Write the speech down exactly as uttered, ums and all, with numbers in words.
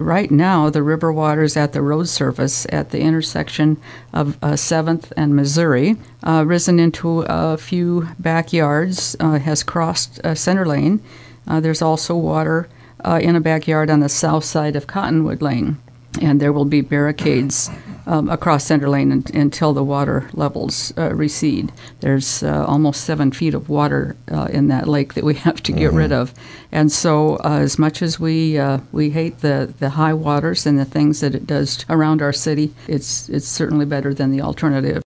right now, the river water is at the road surface at the intersection of uh, seventh and Missouri, uh, risen into a few backyards, uh, has crossed uh, Center Lane. Uh, there's also water uh, in a backyard on the south side of Cottonwood Lane, and there will be barricades um, across Center Lane un- until the water levels uh, recede. There's uh, almost seven feet of water uh, in that lake that we have to get mm-hmm. rid of. And so uh, as much as we uh, we hate the, the high waters and the things that it does around our city, it's it's certainly better than the alternative.